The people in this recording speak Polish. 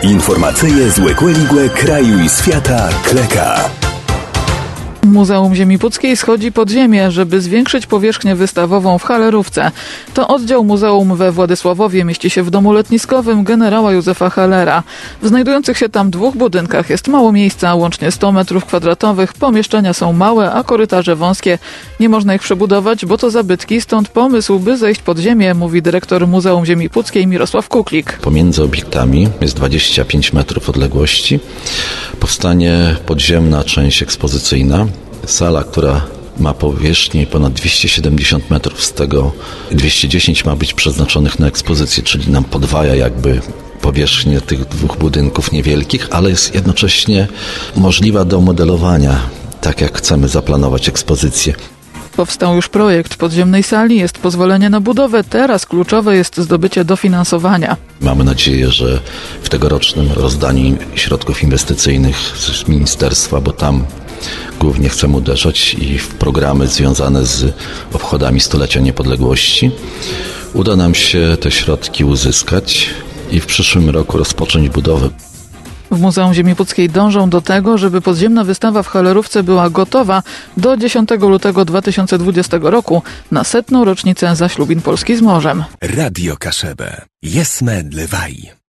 Informacyje z Łekłe kraju i świata Kleka. Muzeum Ziemi Puckiej schodzi pod ziemię, żeby zwiększyć powierzchnię wystawową w Hallerówce. To oddział muzeum we Władysławowie mieści się w domu letniskowym generała Józefa Hallera. W znajdujących się tam dwóch budynkach jest mało miejsca, łącznie 100 m2. Pomieszczenia są małe, a korytarze wąskie. Nie można ich przebudować, bo to zabytki, stąd pomysł, by zejść pod ziemię, mówi dyrektor Muzeum Ziemi Puckiej Mirosław Kuklik. Pomiędzy obiektami jest 25 metrów odległości. Powstanie podziemna część ekspozycyjna. Sala, która ma powierzchnię ponad 270 metrów, z tego 210 ma być przeznaczonych na ekspozycję, czyli nam podwaja jakby powierzchnię tych dwóch budynków niewielkich, ale jest jednocześnie możliwa do modelowania, tak jak chcemy zaplanować ekspozycję. Powstał już projekt podziemnej sali, jest pozwolenie na budowę, teraz kluczowe jest zdobycie dofinansowania. Mamy nadzieję, że w tegorocznym rozdaniu środków inwestycyjnych z ministerstwa, bo tam głównie chcemy uderzać i w programy związane z obchodami stulecia niepodległości, uda nam się te środki uzyskać i w przyszłym roku rozpocząć budowę. W Muzeum Ziemi Puckiej dążą do tego, żeby podziemna wystawa w Hallerówce była gotowa do 10 lutego 2020 roku na 100. rocznicę zaślubin Polski z morzem. Radio Kaszebę. Jesme dlewaj.